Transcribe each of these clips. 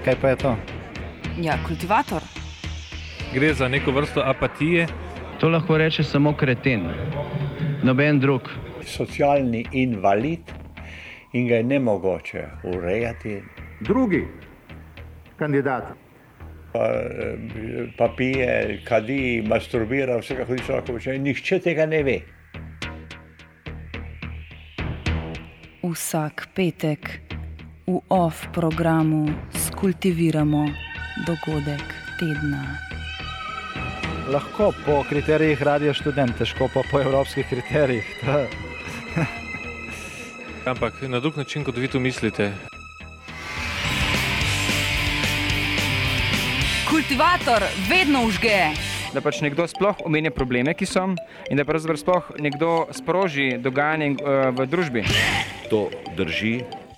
kaj pa je to? Ja, kultivator. Gre za neko vrsto apatije. To lahko reče samo kreten, noben drug. Socialni invalid in ga je nemogoče urejati. Drugi kandidat. Pa pije, kadi, masturbira, vse kako človek počne. Nihče tega ne ve. Vsak petek v OFF programu skultiviramo dogodek tedna. Lahko po kriterijih Radio Študent, težko pa po evropskih kriterijih. Ampak na drug način, kot vi to mislite. Kultivator vedno vžge. Da pač nekdo sploh omenja probleme, ki so, in da pravzaprav sploh nekdo sproži dogajanje v družbi. To drži.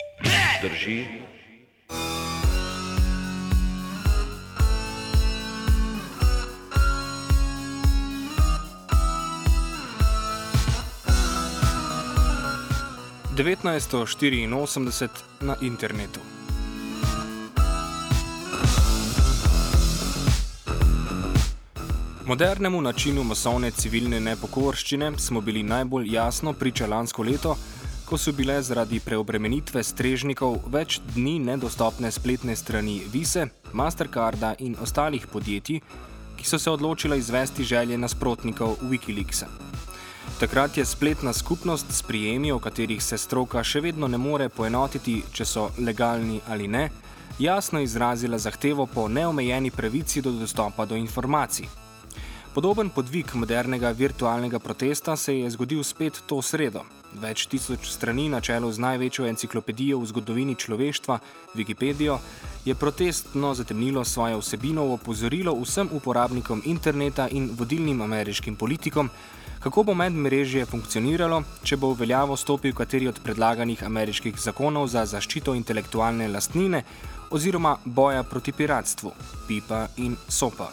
Devetnajsto 84 na internetu. Modernemu načinu masovne civilne nepokorščine smo bili najbolj jasno priča lansko leto, ko so bile zaradi preobremenitve strežnikov več dni nedostopne spletne strani Vise, Mastercarda in ostalih podjetij, ki so se odločila izvesti želje nasprotnikov Wikileaksa. Takrat je spletna skupnost s prijemi, o katerih se stroka še vedno ne more poenotiti, če so legalni ali ne, jasno izrazila zahtevo po neomejeni pravici do dostopa do informacij. Podoben podvig modernega virtualnega protesta se je zgodil spet to sredo. Več tisoč strani na čelu z največjo enciklopedijo v zgodovini človeštva, Wikipedijo, je protestno zatemnilo svojo vsebino v opozorilo vsem uporabnikom interneta in vodilnim ameriškim politikom, kako bo medmrežje funkcioniralo, če bo v veljavo stopil kateri od predlaganih ameriških zakonov za zaščito intelektualne lastnine oziroma boja proti piratstvu, PIPA in SOPA.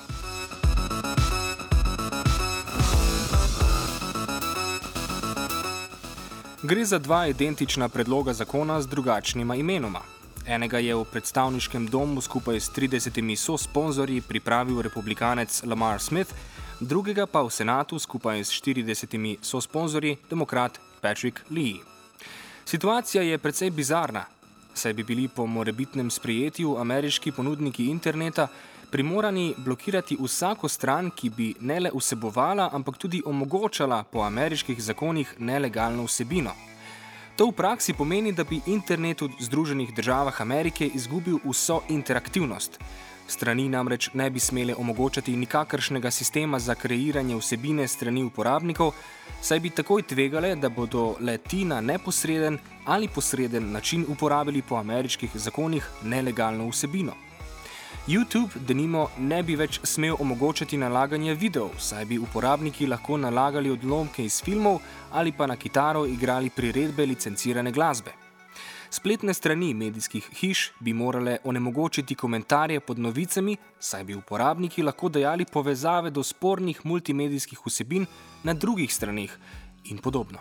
Gre za dva identična predloga zakona z drugačnima imenoma. Enega je v predstavniškem domu skupaj s 30 sosponzorji pripravil republikanec Lamar Smith, drugega pa v senatu skupaj s 40 sosponzorji demokrat Patrick Leahy. Situacija je precej bizarna, saj bi bili po morebitnem sprejetju ameriški ponudniki interneta primorani blokirati vsako stran, ki bi ne le vsebovala, ampak tudi omogočala po ameriških zakonih nelegalno vsebino. To v praksi pomeni, da bi internet v Združenih državah Amerike izgubil vso interaktivnost. Strani namreč ne bi smele omogočati nikakršnega sistema za kreiranje vsebine strani uporabnikov, saj bi takoj tvegale, da bodo le ti na neposreden ali posreden način uporabili po ameriških zakonih nelegalno vsebino. YouTube, denimo, ne bi več smel omogočati nalaganja videov, saj bi uporabniki lahko nalagali odlomke iz filmov ali pa na kitaro igrali priredbe licencirane glasbe. Spletne strani medijskih hiš bi morale onemogočiti komentarje pod novicami, saj bi uporabniki lahko dajali povezave do spornih multimedijskih vsebin na drugih straneh in podobno.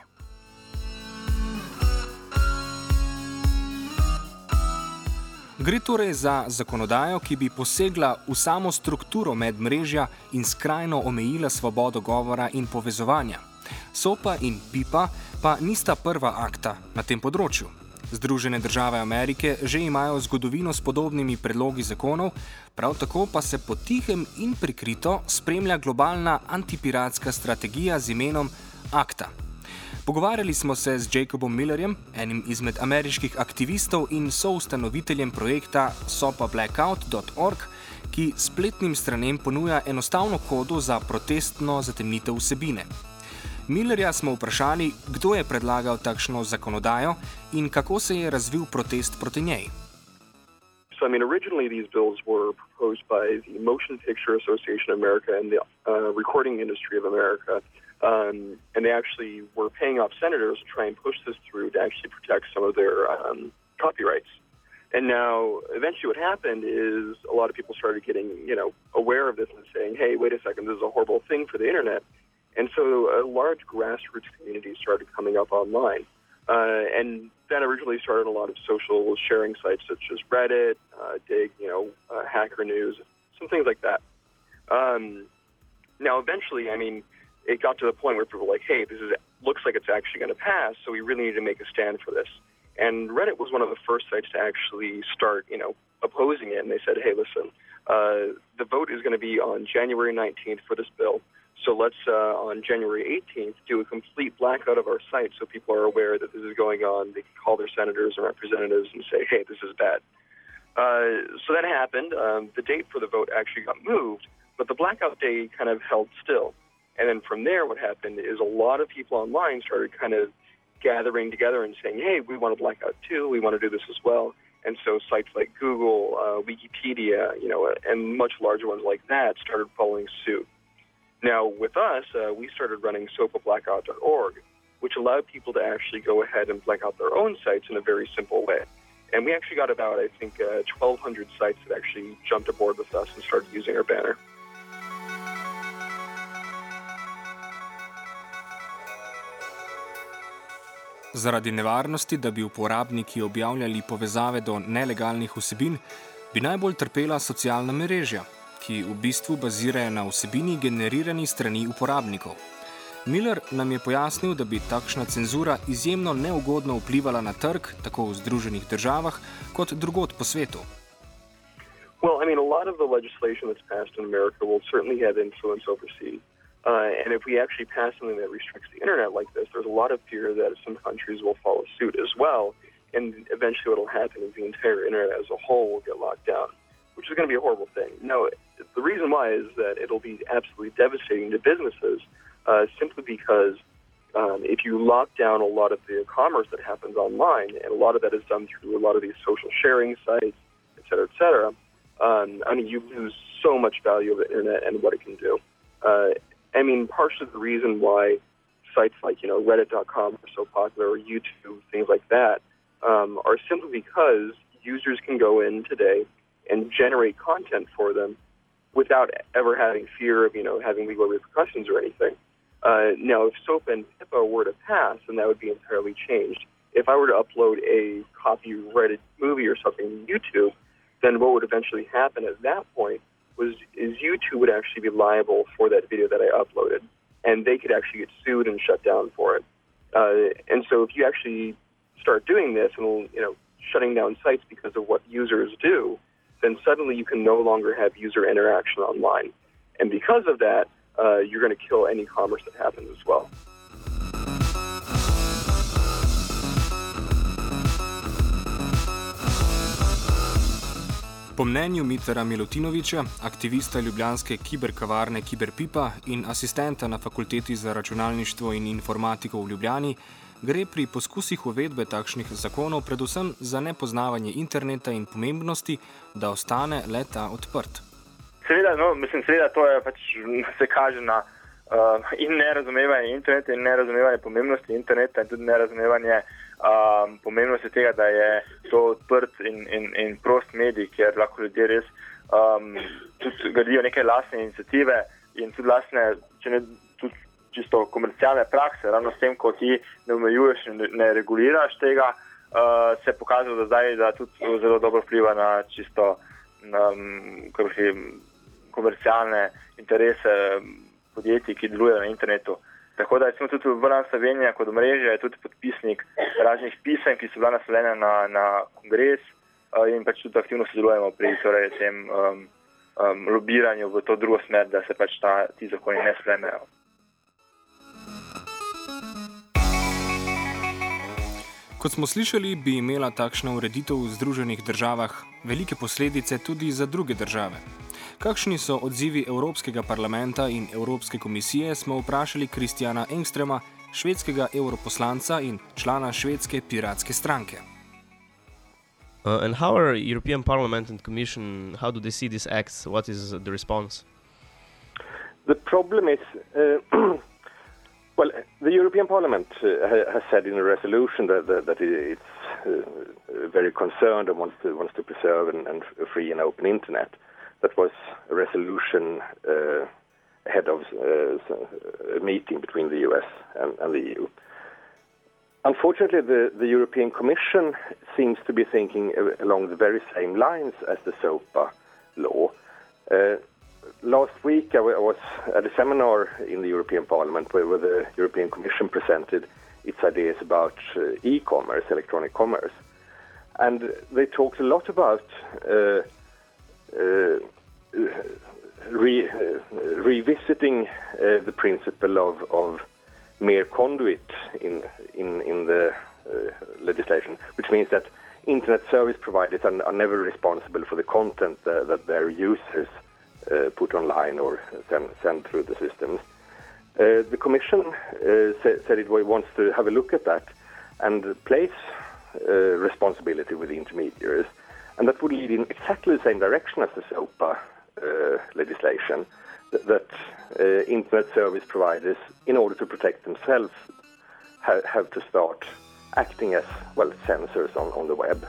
Gre torej za zakonodajo, ki bi posegla v samo strukturo medmrežja in skrajno omejila svobodo govora in povezovanja. SOPA in PIPA pa nista prva akta na tem področju. Združene države Amerike že imajo zgodovino s podobnimi predlogi zakonov, prav tako pa se potihem in prikrito spremlja globalna antipiratska strategija z imenom ACTA. Pogovarjali smo se z Jacobom Millerjem, enim izmed ameriških aktivistov in soustanoviteljem projekta sopablackout.org, ki spletnim stranem ponuja enostavno kodo za protestno zatemnitev vsebine. Millerja smo vprašali, kdo je predlagal takšno zakonodajo in kako se je razvil protest proti njej. Originally these bills were proposed by the Motion Picture Association of America and the Recording Industry of America. And they actually were paying off senators to try and push this through to actually protect some of their copyrights. And now, eventually what happened is a lot of people started getting, aware of this and saying, hey, wait a second, this is a horrible thing for the internet. And so a large grassroots community started coming up online. And that originally started a lot of social sharing sites such as Reddit, Dig, Hacker News, some things like that. Now, eventually, it got to the point where people were like, hey, looks like it's actually going to pass, so we really need to make a stand for this. And Reddit was one of the first sites to actually start, opposing it. And they said, hey, listen, the vote is going to be on January 19th for this bill. So let's, on January 18th, do a complete blackout of our site so people are aware that this is going on. They can call their senators and representatives and say, hey, this is bad. So that happened. The date for the vote actually got moved, but the blackout day kind of held still. And then from there, what happened is a lot of people online started kind of gathering together and saying, hey, we want to blackout too. We want to do this as well. And so sites like Google, Wikipedia, and much larger ones like that started following suit. Now, with us, we started running sopablackout.org, which allowed people to actually go ahead and black out their own sites in a very simple way. And we actually got about, 1,200 sites that actually jumped aboard with us and started using our banner. Zaradi nevarnosti, da bi uporabniki objavljali povezave do nelegalnih vsebin, bi najbolj trpela socialna mreža, ki v bistvu bazirajo na vsebini generirani strani uporabnikov. Miller nam je pojasnil, da bi takšna cenzura izjemno neugodno vplivala na trg, tako v Združenih državah, kot drugod po svetu. Well, a lot of the legislation that's passed in America will certainly have influence overseas. And if we actually pass something that restricts the internet like this, there's a lot of fear that some countries will follow suit as well. And eventually what will happen is the entire internet as a whole will get locked down, which is going to be a horrible thing. No, the reason why is that it'll be absolutely devastating to businesses, simply because if you lock down a lot of the commerce that happens online, and a lot of that is done through a lot of these social sharing sites, et cetera, you lose so much value of the internet and what it can do. Partially the reason why sites like, Reddit.com are so popular, or YouTube, things like that, are simply because users can go in today and generate content for them without ever having fear of, having legal repercussions or anything. Now, if SOPA and HIPAA were to pass, then that would be entirely changed. If I were to upload a copyrighted movie or something to YouTube, then what would eventually happen at that point is YouTube would actually be liable for that video that I uploaded, and they could actually get sued and shut down for it. And so if you actually start doing this and, shutting down sites because of what users do, then suddenly you can no longer have user interaction online. And because of that, you're going to kill any commerce that happens as well. Po mnenju Mitara Milutinovića, aktivista ljubljanske kiberkavarne Kiberpipa in asistenta na Fakulteti za računalništvo in informatiko v Ljubljani, gre pri poskusih uvedbe takšnih zakonov predvsem za nepoznavanje interneta in pomembnosti, da ostane le ta odprt. Seveda to je se kaže na in nerazumevanje interneta in nerazumevanje pomembnosti interneta in tudi nerazumevanje pomembnosti tega, da je to odprt in prost medij, kjer lahko ljudje res tudi gradijo neke lastne iniciative in tudi lastne, če ne tudi čisto komercialne prakse, ravno s tem, ko ti ne omejuješ in ne reguliraš tega, se je pokazalo do zdaj, da tudi zelo dobro vpliva na čisto komercialne interese podjetij, ki delujejo na internetu. Tako da smo tudi Vrna Slovenija kot omrežje je tudi podpisnik raznih pisem, ki so bila naslovljena na kongres in tudi aktivno sodelujemo pri tem lobiranju v to drugo smer, da se ti zakoni ne sprejmejo. Kot smo slišali, bi imela takšna ureditev v Združenih državah velike posledice tudi za druge države. Kakšni so odzivi Evropskega parlamenta in Evropske komisije, smo vprašali Kristjana Engströma, švedskega europoslanca in člana švedske piratske stranke. And how are European Parliament and Commission, how do they see these acts? What is the response? The problem is, the European Parliament has said in a resolution that it's very concerned and wants to preserve a free and open internet. That was a resolution ahead of a meeting between the US and the EU. Unfortunately, the European Commission seems to be thinking along the very same lines as the SOPA law. Last week, I was at a seminar in the European Parliament where the European Commission presented its ideas about e-commerce, electronic commerce. And they talked a lot about revisiting the principle of mere conduit in the legislation, which means that internet service providers are never responsible for the content that their users put online or send through the systems. The Commission said it wants to have a look at that and place responsibility with the intermediaries, and that would lead in exactly the same direction as the SOPA legislation, that internet service providers, in order to protect themselves, have to start acting as, well, censors on the web.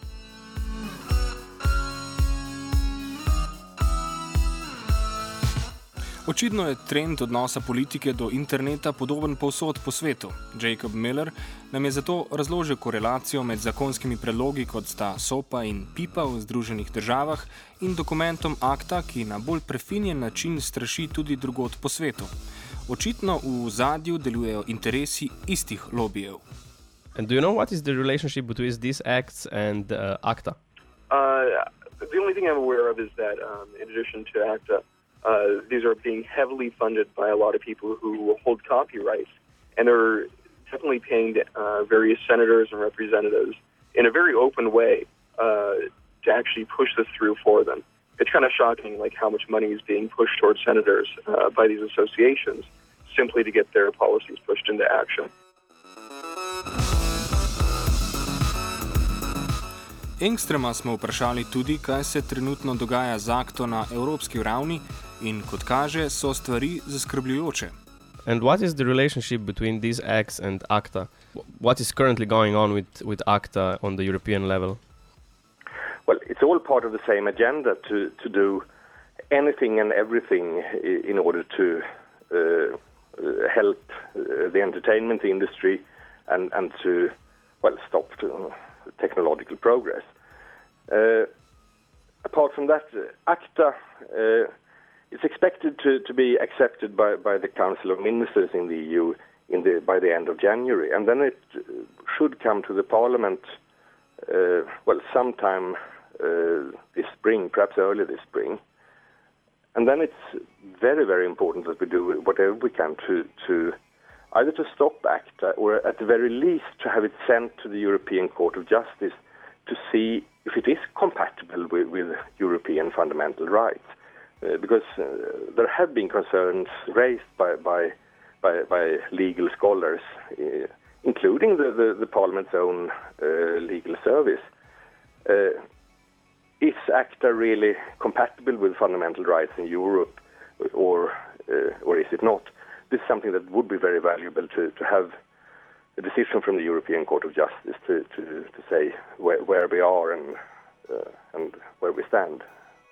Očitno je trend odnosa politike do interneta podoben povsod po svetu. Jacob Miller nam je zato razložil korelacijo med zakonskimi predlogi, kot sta SOPA in PIPA v Združenih državah, in dokumentom ACTA, ki na bolj prefinjen način straši tudi drugod po svetu. Očitno v ozadju delujejo interesi istih lobijev. And do you know what is the relationship between these acts and ACTA? The only thing I'm aware of is that in addition to ACTA, these are being heavily funded by a lot of people who hold copyright, and they're definitely paying various senators and representatives in a very open way to actually push this through for them. It's kind of shocking, like how much money is being pushed towards senators by these associations simply to get their policies pushed into action. Engströma smo vprašali tudi, kaj se trenutno dogaja z ACTA na evropski ravni, in kot kaže, so stvari zaskrbljujoče. And what is the relationship between these acts and ACTA? What is currently going on with ACTA on the European level? Well, it's all part of the same agenda to do anything and everything in order to help the entertainment industry and to, well, stop technological progress. Apart from that, ACTA is expected to be accepted by the Council of Ministers in the EU by the end of January, and then it should come to the Parliament sometime this spring, perhaps early this spring. And then it's very, very important that we do whatever we can to either to stop ACTA or at the very least to have it sent to the European Court of Justice to see if it is compatible with European fundamental rights. Because there have been concerns raised by legal scholars, including the Parliament's own legal service. Is ACTA really compatible with fundamental rights in Europe, or is it not? This is something that would be very valuable to have a decision from the European Court of Justice to say where we are and where we stand.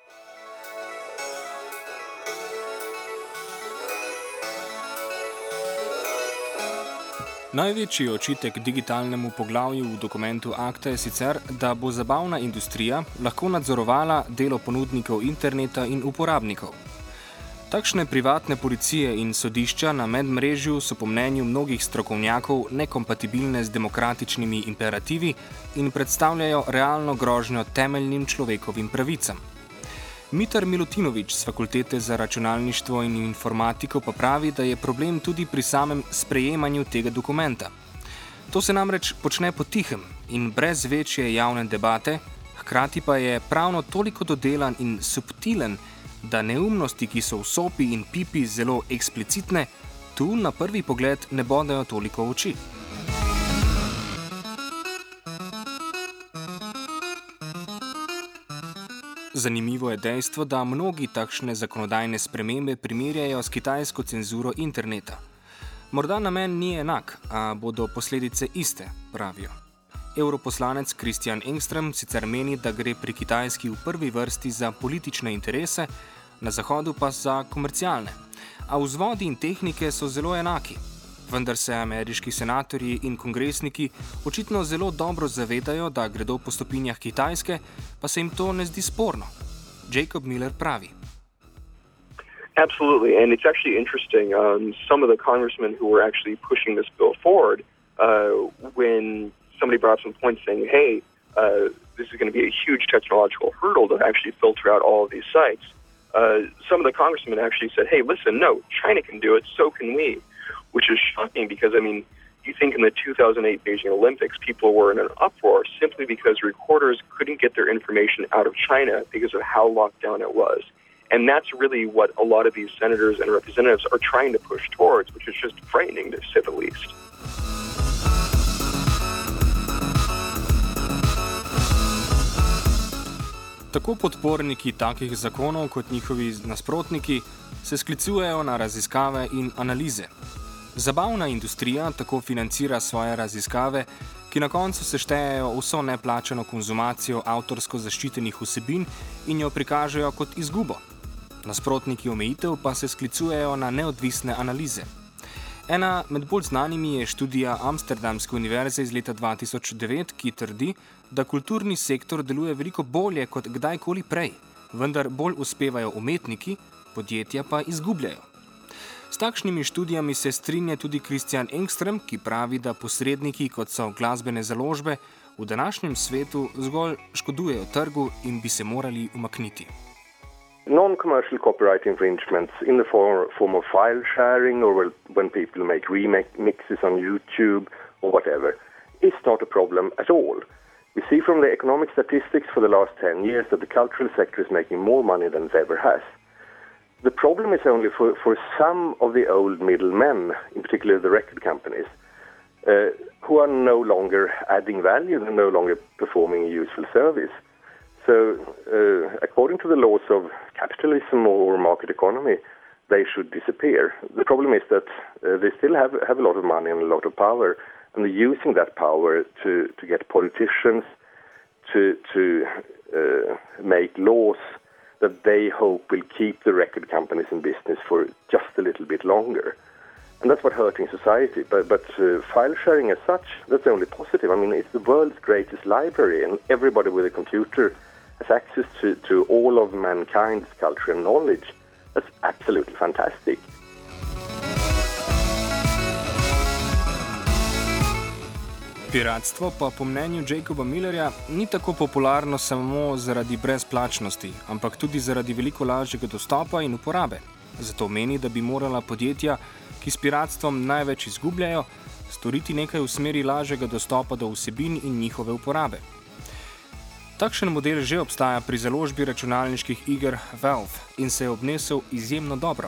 Največji očitek digitalnemu poglavju v dokumentu ACTA je sicer, da bo zabavna industrija lahko nadzorovala delo ponudnikov interneta in uporabnikov. Takšne privatne policije in sodišča na medmrežju so po mnenju mnogih strokovnjakov nekompatibilne z demokratičnimi imperativi in predstavljajo realno grožnjo temeljnim človekovim pravicam. Mitar Milutinović z Fakultete za računalništvo in informatiko pa pravi, da je problem tudi pri samem sprejemanju tega dokumenta. To se namreč počne potihem in brez večje javne debate, hkrati pa je pravno toliko dodelan in subtilen, da neumnosti, ki so v SOPI in PIPI zelo eksplicitne, tu na prvi pogled ne bodejo toliko oči. Zanimivo je dejstvo, da mnogi takšne zakonodajne spremembe primerjajo s kitajsko cenzuro interneta. Morda namen ni enak, a bodo posledice iste, pravijo. Europoslanec Christian Engström sicer meni, da gre pri Kitajski v prvi vrsti za politične interese, na Zahodu pa za komercialne. A vzvodi in tehnike so zelo enaki. Vendar se ameriški senatorji in kongresniki očitno zelo dobro zavedajo, da gredo po stopinjah Kitajske, pa se jim to ne zdi sporno. Jacob Miller pravi. Absolutely, and it's actually interesting. Some of the congressmen who were actually pushing this bill forward, when somebody brought up some points saying, hey, this is going to be a huge technological hurdle to actually filter out all of these sites. Some of the congressmen actually said, hey, listen, no, China can do it, so can we, which is shocking because, I mean, you think in the 2008 Beijing Olympics, people were in an uproar simply because recorders couldn't get their information out of China because of how locked down it was. And that's really what a lot of these senators and representatives are trying to push towards, which is just frightening to say the least. Tako podporniki takih zakonov kot njihovi nasprotniki se sklicujejo na raziskave in analize. Zabavna industrija tako financira svoje raziskave, ki na koncu seštejejo vso neplačano konzumacijo avtorsko zaščitenih vsebin in jo prikažejo kot izgubo. Nasprotniki omejitev pa se sklicujejo na neodvisne analize. Ena med bolj znanimi je študija Amsterdamske univerze iz leta 2009, ki trdi, da kulturni sektor deluje veliko bolje kot kdajkoli prej, vendar bolj uspevajo umetniki, podjetja pa izgubljajo. S takšnimi študijami se strinja tudi Christian Engström, ki pravi, da posredniki, kot so glasbene založbe, v današnjem svetu zgolj škodujejo trgu in bi se morali umakniti. Non-commercial copyright infringements in the form of file sharing or when people make remixes on YouTube or whatever is not a problem at all. We see from the economic statistics for the last 10 years that the cultural sector is making more money than it ever has. The problem is only for some of the old middlemen, in particular the record companies, who are no longer adding value, they're no longer performing a useful service. So, according to the laws of capitalism or market economy, they should disappear. The problem is that they still have a lot of money and a lot of power, and they're using that power to get politicians to make laws that they hope will keep the record companies in business for just a little bit longer. And that's what's hurting society. But file sharing as such, that's only positive. I mean, it's the world's greatest library, and everybody with a computer has access to all of mankind's culture and knowledge. That's absolutely fantastic. Piratstvo pa po mnenju Jacoba Millerja ni tako popularno samo zaradi brezplačnosti, ampak tudi zaradi veliko lažjega dostopa in uporabe. Zato meni, da bi morala podjetja, ki s piratstvom največ izgubljajo, storiti nekaj v smeri lažjega dostopa do vsebin in njihove uporabe. Takšen model že obstaja pri založbi računalniških iger Valve in se je obnesel izjemno dobro.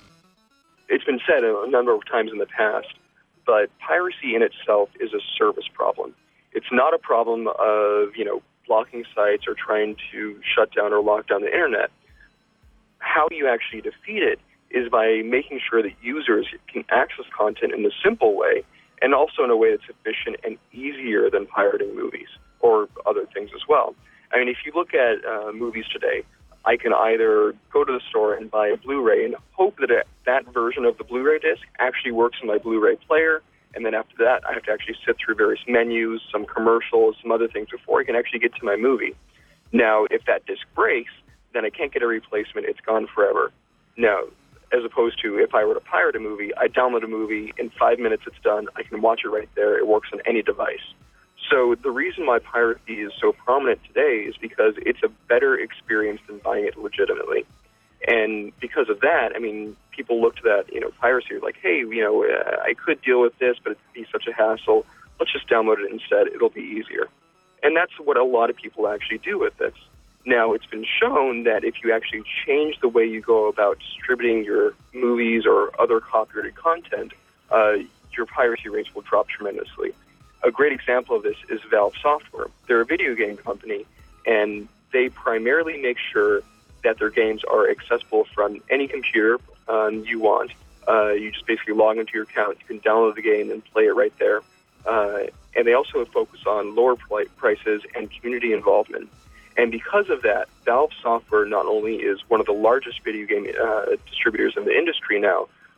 It's been said a number of times in the past, but piracy in itself is a service problem. It's not a problem of, blocking sites or trying to shut down or lock down the internet. How you actually defeat it is by making sure that users can access content in a simple way and also in a way that's efficient and easier than pirating movies or other things as well. I mean, if you look at movies today, I can either go to the store and buy a Blu-ray and hope that that version of the Blu-ray disc actually works in my Blu-ray player, and then after that, I have to actually sit through various menus, some commercials, some other things before I can actually get to my movie. Now, if that disc breaks, then I can't get a replacement. It's gone forever. Now, as opposed to if I were to pirate a movie, I download a movie, in 5 minutes it's done, I can watch it right there, it works on any device. So the reason why piracy is so prominent today is because it's a better experience than buying it legitimately. And because of that, I mean, people look to that, piracy, like, hey, I could deal with this, but it'd be such a hassle. Let's just download it instead. It'll be easier. And that's what a lot of people actually do with this. Now, it's been shown that if you actually change the way you go about distributing your movies or other copyrighted content, your piracy rates will drop tremendously. A great example of this is Valve Software. They're a video game company, and they primarily make sure that their games are accessible from any computer you want. You just basically log into your account, you can download the game and play it right there. And they also focus on lower prices and community involvement. And because of that, Valve Software not only is one of the largest video game distributors in the industry now,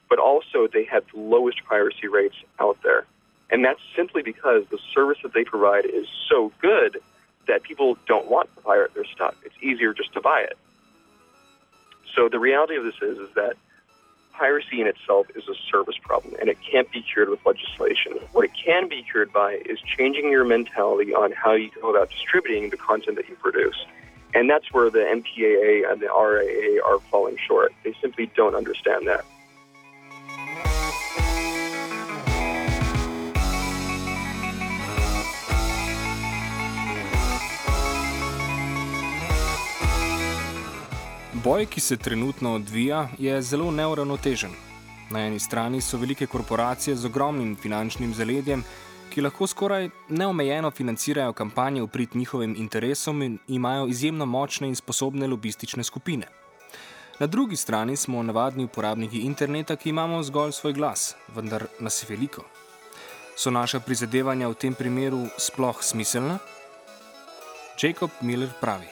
but also they have the lowest piracy rates out there. And that's simply because the service that they provide is so good that people don't want to pirate their stuff. It's easier just to buy it. So the reality of this is that piracy in itself is a service problem, and it can't be cured with legislation. What it can be cured by is changing your mentality on how you go about distributing the content that you produce. And that's where the MPAA and the RAA are falling short. They simply don't understand that. Boj, ki se trenutno odvija, je zelo neuravnotežen. Na eni strani so velike korporacije z ogromnim finančnim zaledjem, ki lahko skoraj neomejeno financirajo kampanje v prid njihovim interesom in imajo izjemno močne in sposobne lobistične skupine. Na drugi strani smo navadni uporabniki interneta, ki imamo zgolj svoj glas, vendar nas je veliko. So naša prizadevanja v tem primeru sploh smiselna? Jacob Miller pravi.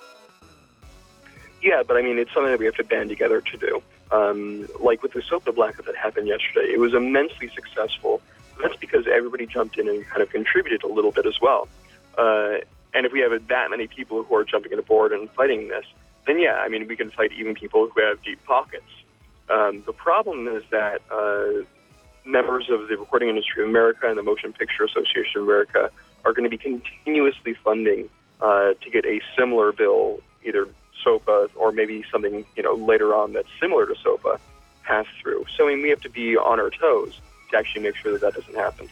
Yeah, but I mean, it's something that we have to band together to do. Like with the SOPA blackout that happened yesterday, it was immensely successful. That's because everybody jumped in and kind of contributed a little bit as well. And if we have that many people who are jumping aboard and fighting this, then yeah, I mean, we can fight even people who have deep pockets. The problem is that members of the Recording Industry of America and the Motion Picture Association of America are going to be continuously funding to get a similar bill, either SOPA or maybe something, later on that's similar to SOPA pass through. So I mean, we have to be on our toes to actually make sure that doesn't happen.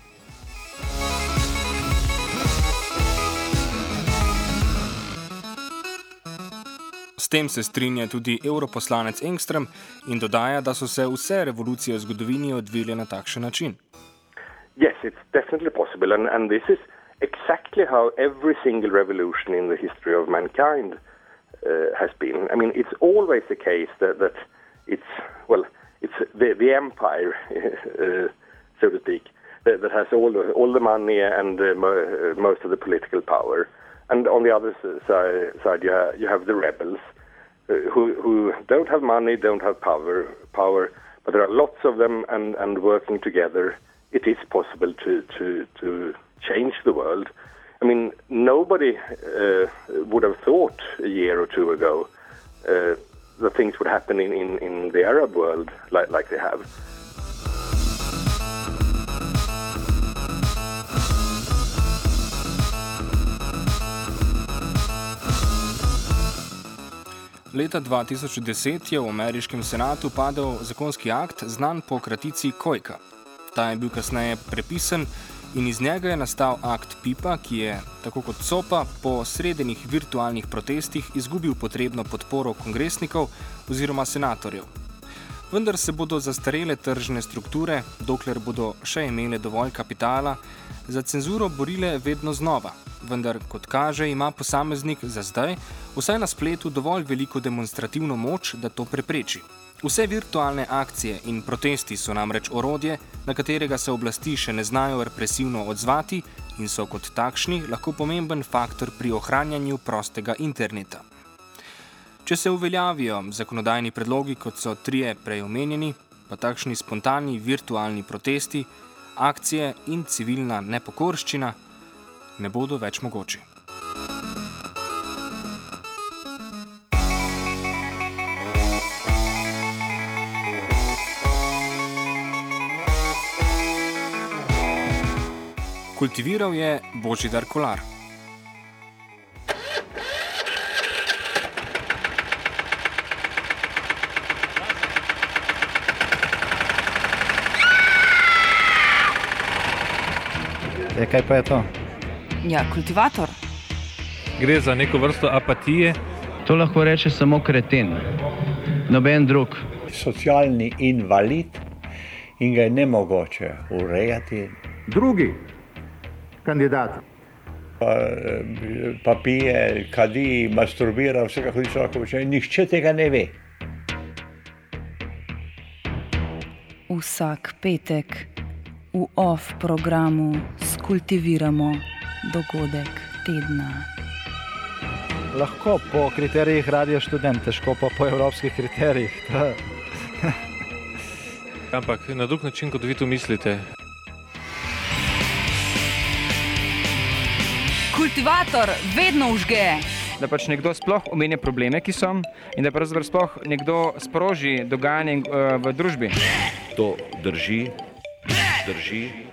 S tem se strinja tudi europoslanec Engström in dodaja, da so se vse revolucije v zgodovini odvile na takšen način. Yes, it's definitely possible, and this is exactly how every single revolution in the history of mankind has been. I mean, it's always the case that it's the empire, so to speak, that has all the money and most of the political power. And on the other side, you have the rebels who don't have money, don't have power, but there are lots of them, and working together, it is possible to change the world. I mean, nobody would have thought a year or two ago that things would happen in the Arab world like they have. Leta 2010 je v ameriškem senatu padel zakonski akt, znan po kratici KOICA. Ta je bil kasneje prepisan in iz njega je nastal akt PIPA, ki je, tako kot SOPA, po sredenih virtualnih protestih izgubil potrebno podporo kongresnikov oziroma senatorjev. Vendar se bodo zastarele tržne strukture, dokler bodo še imele dovolj kapitala, za cenzuro borile vedno znova. Vendar, kot kaže, ima posameznik za zdaj vsaj na spletu dovolj veliko demonstrativno moč, da to prepreči. Vse virtualne akcije in protesti so namreč orodje, na katerega se oblasti še ne znajo represivno odzvati in so kot takšni lahko pomemben faktor pri ohranjanju prostega interneta. Če se uveljavijo zakonodajni predlogi, kot so trije prej omenjeni, pa takšni spontani virtualni protesti, akcije in civilna nepokorščina ne bodo več mogoči. Kultiviral je Božidar Kolar. Kaj pa je to? Ja, kultivator. Gre za neko vrsto apatije. To lahko reče samo kreten, noben drug. Socialni invalid in ga je nemogoče urejati. Drugi kandidat. Pa pije, kadi, masturbira, vse kako človek počne. Nihče tega ne ve. Vsak petek v OFF programu skultiviramo dogodek tedna. Lahko po kriterijih Radio Študent, težko pa po evropskih kriterijih. Ampak na drug način, kot vi to mislite. Kultivator vedno vžge. Da pač nekdo sploh omenja probleme, ki so, in da pravzaprav sploh nekdo sproži dogajanje v družbi. To drži.